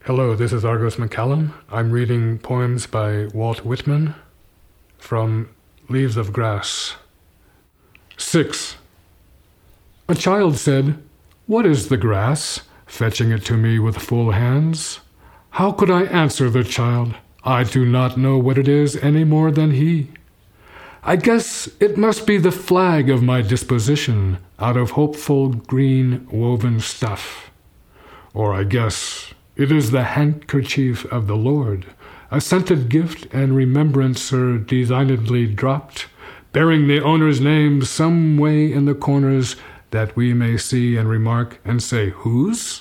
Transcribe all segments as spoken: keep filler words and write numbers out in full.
Hello, this is Argos McCallum. I'm reading poems by Walt Whitman from Leaves of Grass. Six. A child said, "What is the grass?" fetching it to me with full hands. How could I answer the child? I do not know what it is any more than he. I guess it must be the flag of my disposition, out of hopeful green woven stuff. Or I guess it is the handkerchief of the Lord, a scented gift and remembrancer designedly dropped, bearing the owner's name some way in the corners that we may see and remark and say, "Whose?"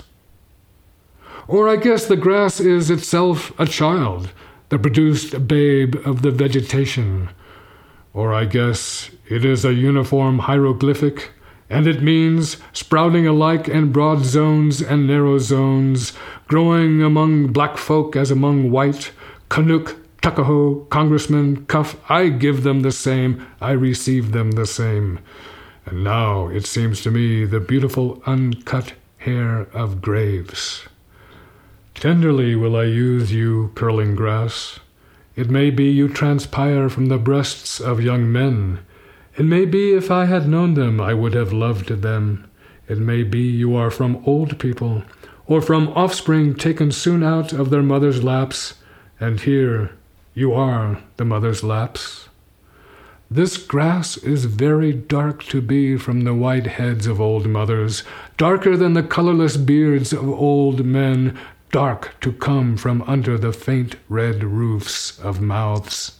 Or I guess the grass is itself a child, the produced babe of the vegetation. Or I guess it is a uniform hieroglyphic, and it means sprouting alike in broad zones and narrow zones, growing among black folk as among white, Canuck, Tuckahoe, Congressman, Cuff, I give them the same, I receive them the same. And now it seems to me the beautiful uncut hair of graves. Tenderly will I use you, curling grass. It may be you transpire from the breasts of young men. It may be if I had known them, I would have loved them. It may be you are from old people, or from offspring taken soon out of their mother's laps, and here you are the mother's laps. This grass is very dark to be from the white heads of old mothers, darker than the colorless beards of old men, dark to come from under the faint red roofs of mouths.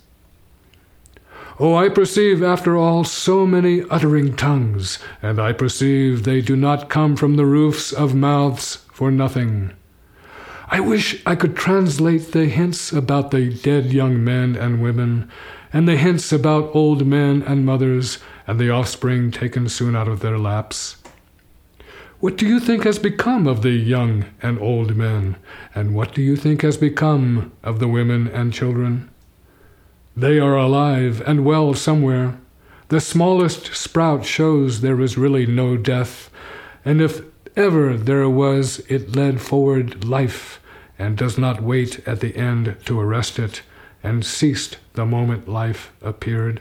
Oh, I perceive, after all, so many uttering tongues, and I perceive they do not come from the roofs of mouths for nothing. I wish I could translate the hints about the dead young men and women, and the hints about old men and mothers, and the offspring taken soon out of their laps. What do you think has become of the young and old men, and what do you think has become of the women and children? They are alive and well somewhere. The smallest sprout shows there is really no death, and if ever there was, it led forward life, and does not wait at the end to arrest it, and ceased the moment life appeared.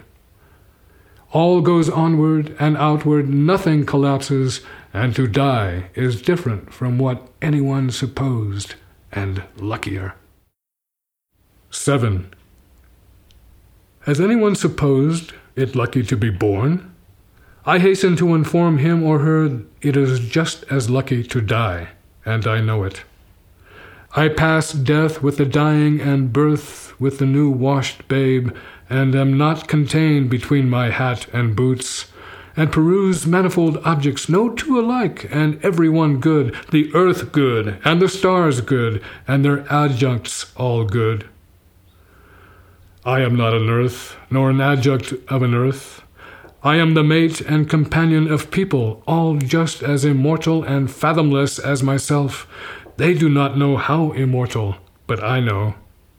All goes onward and outward, nothing collapses, and to die is different from what anyone supposed, and luckier. Seven. Has anyone supposed it lucky to be born? I hasten to inform him or her it is just as lucky to die, and I know it. I pass death with the dying and birth with the new washed babe, and am not contained between my hat and boots, and peruse manifold objects, no two alike, and every one good, the earth good, and the stars good, and their adjuncts all good. I am not an earth, nor an adjunct of an earth. I am the mate and companion of people, all just as immortal and fathomless as myself. They do not know how immortal, but I know.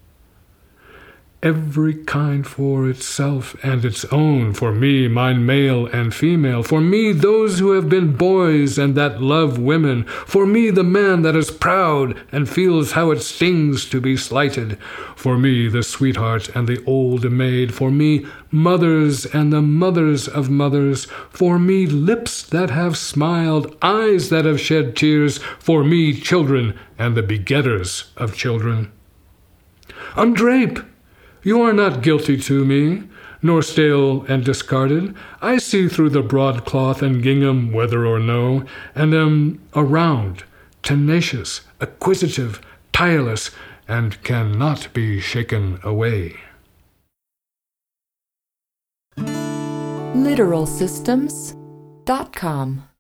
Every kind for itself and its own, for me, mine male and female, for me those who have been boys and that love women, for me the man that is proud and feels how it stings to be slighted, for me the sweetheart and the old maid, for me mothers and the mothers of mothers, for me lips that have smiled, eyes that have shed tears, for me children and the begetters of children. Undrape! You are not guilty to me, nor stale and discarded. I see through the broadcloth and gingham, whether or no, and am around, tenacious, acquisitive, tireless, and cannot be shaken away. literal systems dot com